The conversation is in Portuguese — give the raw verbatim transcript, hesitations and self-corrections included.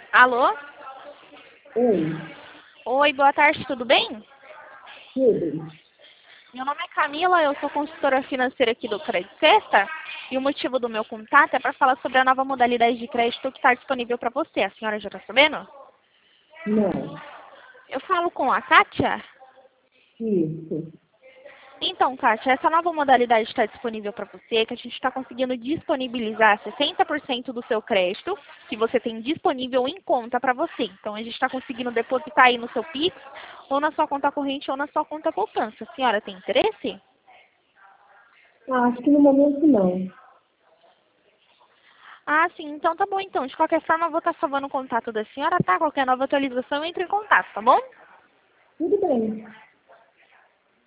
Alô? Oi, Oi, boa tarde, tudo bem? tudo. Meu nome é Camila, eu sou consultora financeira aqui do Crédito Sexta e o motivo do meu contato é para falar sobre a nova modalidade de crédito que está disponível para você. A senhora já está sabendo? Não, Eu falo com a Kátia? isso. Então, Kátia, essa nova modalidade está disponível para você, que a gente está conseguindo disponibilizar sessenta por cento do seu crédito que você tem disponível em conta para você. Então, a gente está conseguindo depositar aí no seu Pix, ou na sua conta corrente, ou na sua conta poupança. A senhora tem interesse? Ah, acho que no momento não. Ah, sim. Então, tá bom, então. De qualquer forma, eu vou estar salvando o contato da senhora, tá? Qualquer nova atualização, entre em contato, tá bom? Tudo bem.